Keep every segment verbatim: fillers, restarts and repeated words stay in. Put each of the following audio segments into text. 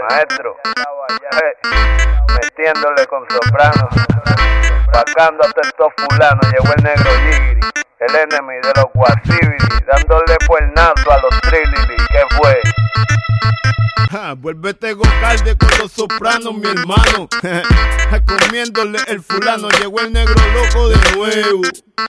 maestro, hey, metiéndole con soprano, sacando hasta estos fulanos. Llegó el negro Yigiri, el enemy de los Guasibiri, dándole puernazo a los Trilili. ¿Qué fue? Ja, vuélvete Gocalde con los sopranos, mi hermano. Comiéndole el fulano. Llegó el negro loco de nuevo.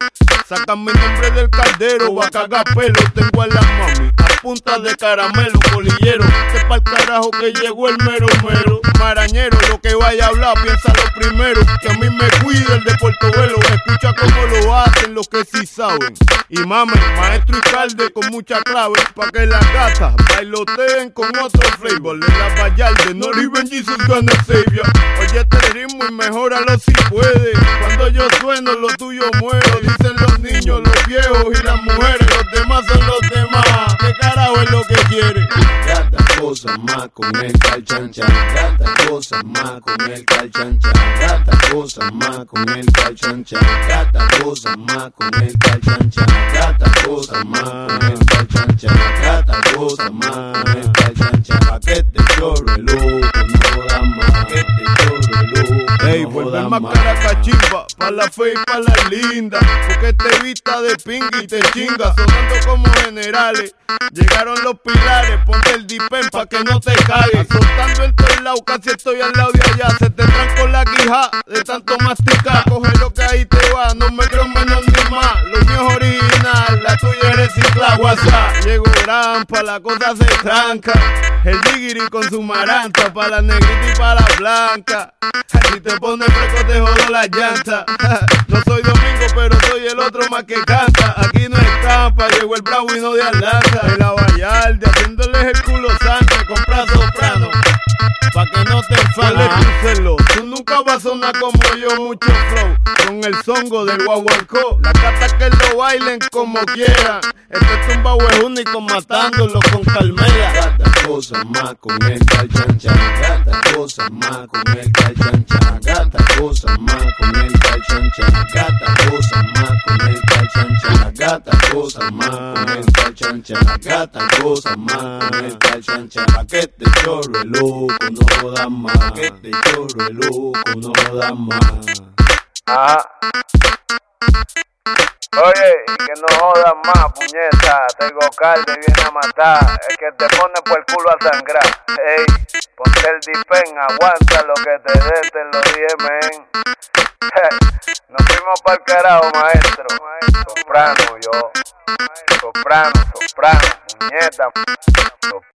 Sacan mi nombre del caldero, va a cagar pelo. Tengo a la mami a punta de caramelo, colillero. Que pa'l carajo que llegó el mero mero. Marañero, lo que vaya a hablar, piénsalo primero. Que a mí me cuida el de Portobelo. Escucha cómo lo hacen los que sí saben. Y mamen, maestro y calde con mucha clave. Pa' que las gatas bailoteen con otro flavor. De la Vallarde, no even Jesus gonna save ya. Oye este ritmo y mejóralo si puede. Cuando yo sueno, lo tuyo muere. Dicen los niños, los viejos y las mujeres. Los demás son los demás. ¿Qué carajo es lo que quiere? Gata cosa más con el calchancha. Gata cosa más con el calchancha. Gata cosa más con el calchancha. Gata cosa más con el calchancha. Gata cosa más con el calchancha. Gata cosa más con el calchancha. Pa' que te chorre loco, no da más. Que te chorre loco. Ey, vuelve más cara cachimba, pa' la fe y pa' la linda. Porque te vista de pinga y te chinga, sonando como generales. Llegaron los pilares, ponte el dipen pa' que no te cagues. Soltando en todos lados, casi estoy al lado de allá. Se te trancó la quija de tanto masticar. Coge lo que ahí te va, no me creo menos ni más. Lo mío es original, la tuya es recicla, WhatsApp. Llegó Rampa, la cosa se tranca. El Yigiri con su maranta, pa' la negrita y pa' la blanca. Si te pones fresco te jodo la llanta. No soy Domingo, pero soy el otro más que canta. Aquí no es campa, llegó el bravo y no de Atlanta. En la Vallarde, haciéndoles el culo santa. Compra soprano, pa' que no te enfades, cúcelo. Tú nunca vas a sonar como yo, mucho flow. Con el songo del guaguancó. Las gatas que lo bailen como quieran. Este tumbao es único, matándolo con Carmela. Gata cosa más con el calchancha. Gata cosa más con el calchancha. Gata cosa más con el calchancha. Gata cosa más con el calchancha. Gata cosa más con el calchancha. Gata cosa más con el calchancha. Pa' que te chorre loco, no jodas más. Pa' que te chorre loco, no jodas más. Ajá. Oye, que no jodas más, puñeta. Tengo calde, viene a matar. El que te pone por el culo a sangrar. Ey, ponte el dipen, aguanta lo que te dé, te lo dije, men. Nos fuimos pa'l carajo, maestro. Soprano, yo. Soprano, soprano, puñeta.